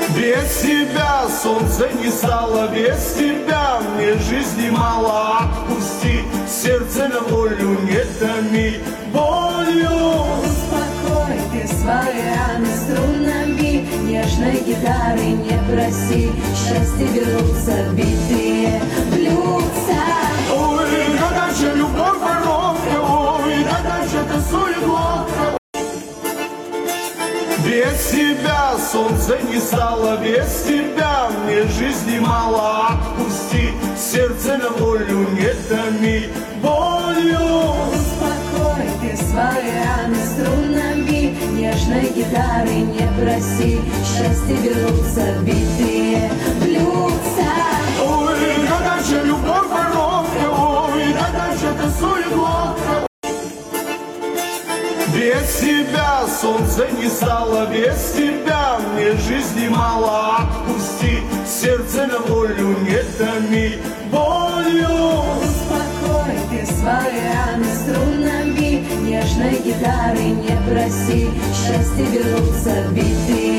Без тебя солнце не стало, без тебя мне жизни мало. Отпусти сердце на волю, не томи болью. Успокой ты свои раны струнами, нежной гитары не проси, счастье вернутся битые блюдца. Ой, да дальше любовь воровка, ой, да дальше танцует лодка. Без тебя солнце не стало, без тебя мне жизни мало. Отпусти сердце на волю, не томи болью. Успокой ты свои раны струнами, нежной гитары не проси, счастье вернутся битые блюдца. Ой, да дальше любовь воровка, ой, да дальше танцует лодка. Без тебя солнце не стало, без тебя мне жизни мало. Отпусти сердце на волю, не томи болью. Успокой ты свои раны струнами, нежной гитары не проси, счастье вернутся битые